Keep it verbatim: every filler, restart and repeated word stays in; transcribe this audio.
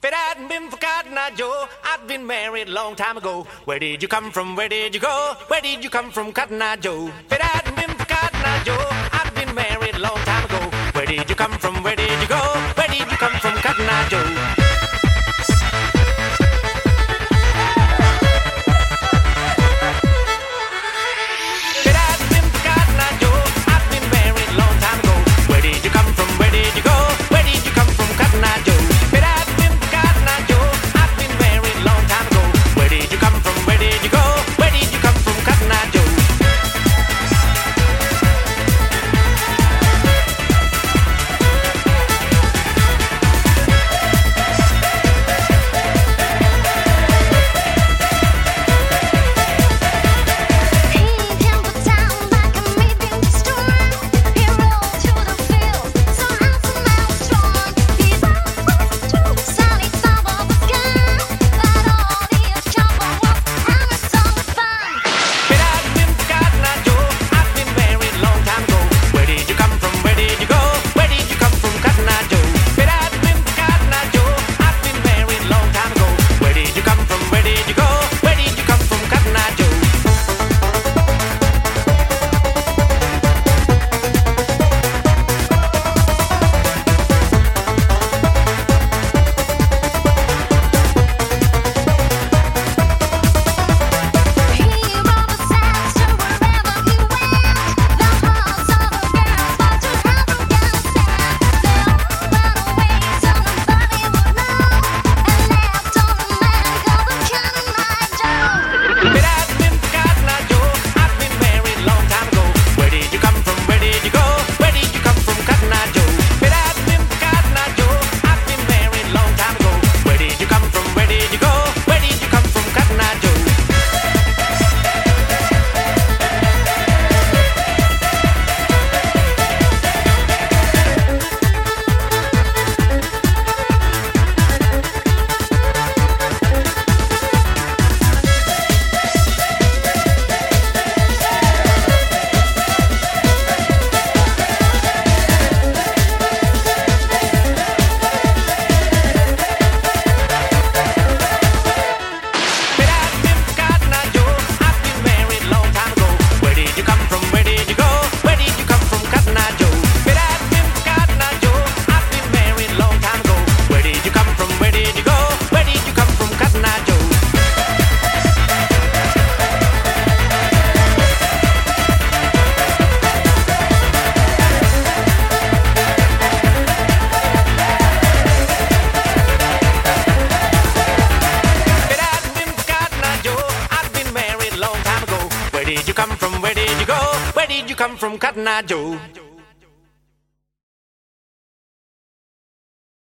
If it hadn't been for Cotton Eye Joe, I'd been married a long time ago. Where did you come from? Where did you go? Where did you come from, Cotton Eye Joe? If it hadn't been for Cotton Eye Joe, I'd been married a long time ago. Where did you come from? Where did you go? Where did you come from, Cotton Eye Joe? Where did you come from? Where did you go? Where did you come from, Cotton Eye Joe?